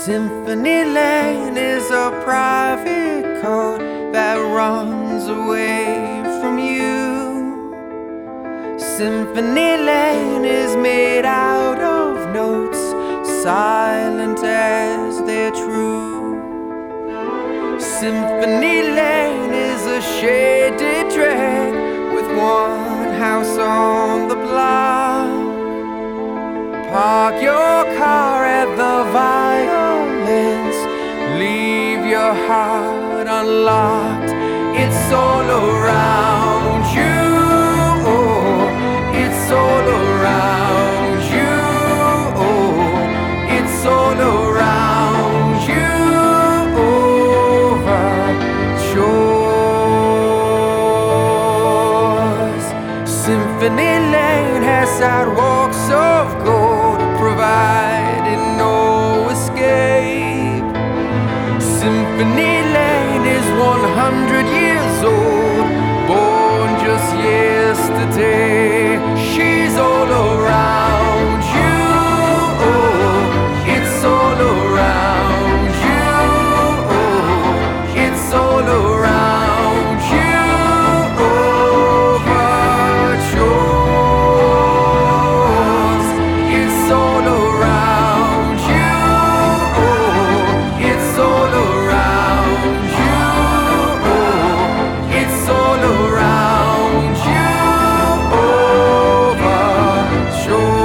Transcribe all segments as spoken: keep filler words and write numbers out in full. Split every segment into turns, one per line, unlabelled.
Symphony Lane is a private code that runs away from you. Symphony Lane is made out of notes, silent as they're true. Symphony Lane is a shaded track with one house on the block. Park your car at the violence, leave your heart unlocked. It's all around you, it's all around you, it's all around you. Overtures. Symphony Lane has sidewalks of gold, providing no escape. Symphony Lane is one hundred years old, born just yesterday. She's all around you, it's all around you, it's all around you. Overtures. It's all around you, it's all around you, it's all around you. Overtures.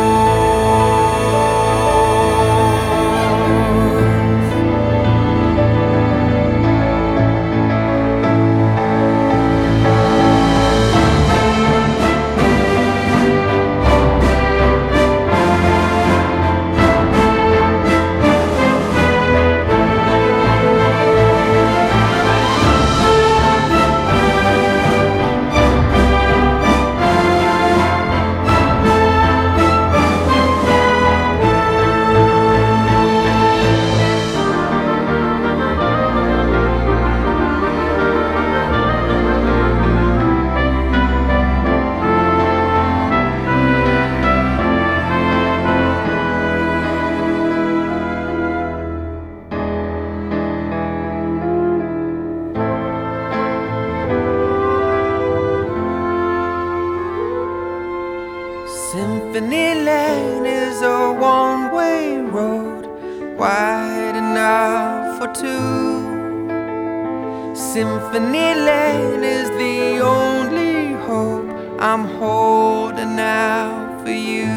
Symphony Lane is a one-way road, wide enough for two. Symphony Lane is the only hope I'm holding out for you.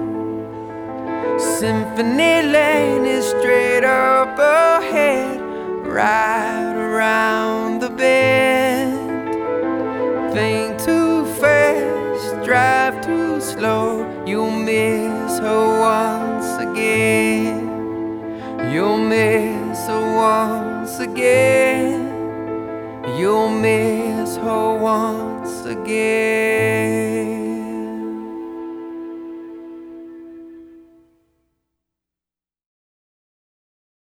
Symphony Lane is straight up ahead, right around the bend. Think too fast, drive too slow, you'll miss her once again. You'll miss her once again. You'll miss her once again.